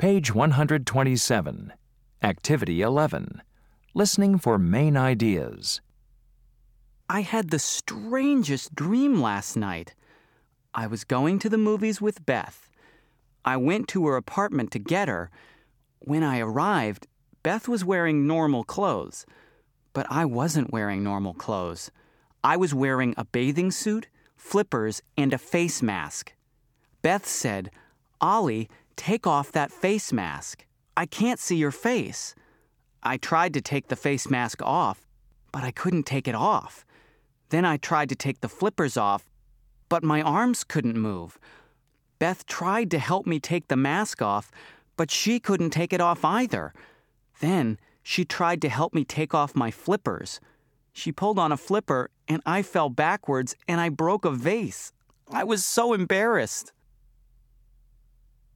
Page 127. Activity 11. Listening for main ideas. I had the strangest dream last night. I was going to the movies with Beth. I went to her apartment to get her. When I arrived, Beth was wearing normal clothes. But I wasn't wearing normal clothes. I was wearing a bathing suit, flippers, and a face mask. Beth said, "Ollie, take off that face mask. I can't see your face." I tried to take the face mask off, but I couldn't take it off. Then I tried to take the flippers off, but my arms couldn't move. Beth tried to help me take the mask off, but she couldn't take it off either. Then she tried to help me take off my flippers. She pulled on a flipper, and I fell backwards, and I broke a vase. I was so embarrassed.